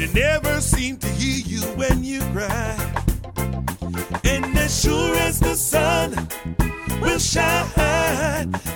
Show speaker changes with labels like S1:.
S1: They never seem to hear you when you cry. And as sure as the sun will shine,